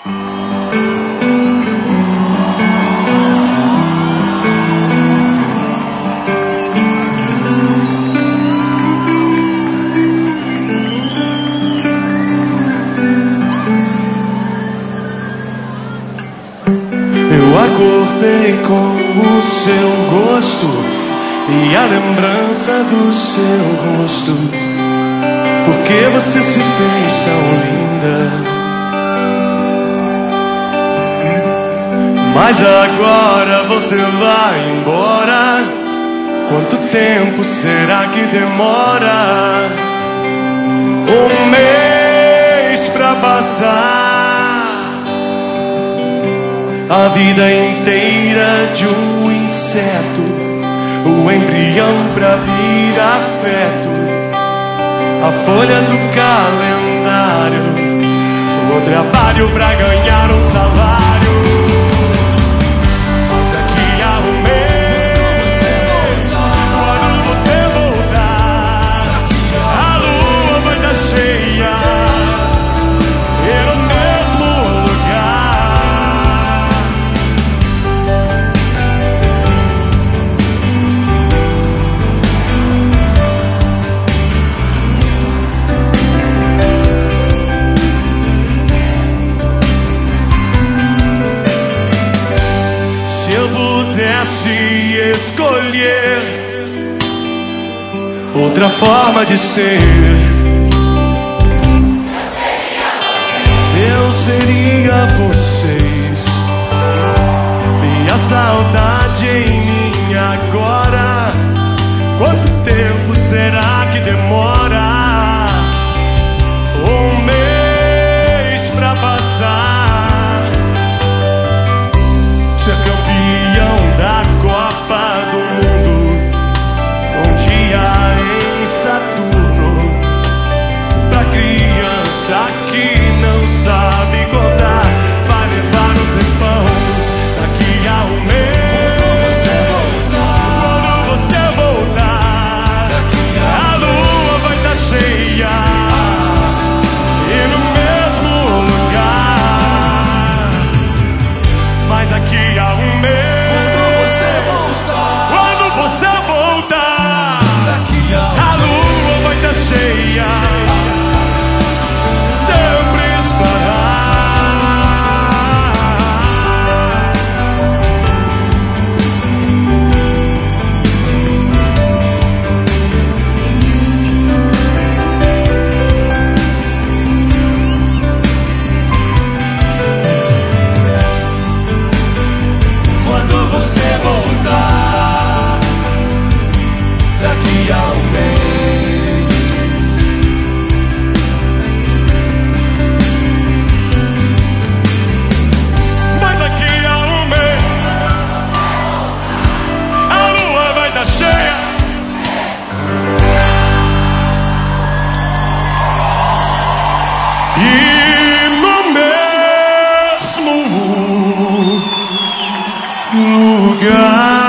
Eu acordei com o seu gosto e a lembrança do seu rosto. Porque você se fez tão linda. Mas agora você vai embora. Quanto tempo será que demora? Um mês pra passar a vida inteira de um inseto, o embrião pra virar feto, a folha do calendário, o trabalho pra ganhar um salário. Mas daqui a um mês, quando você voltar, a lua vai estar cheia e no mesmo lugar. Se eu pudesse escolher outra forma de ser, eu seria vocês. E a saudade em mim agora, quanto tempo será que demora? Um mês pra passar, ser campeão da Copa do Mundo, um dia em Saturno, pra criança que não sabe contar, vai levar um tempão. Daqui a um mês, quando você voltar, a lua vai estar cheia e no mesmo lugar. Mas daqui a um mês, quando você voltar, a lua vai estar cheia, sempre estará. Quando você voltar, daqui a um mês, mas daqui a um mês, a lua vai estar cheia e no mesmo lugar.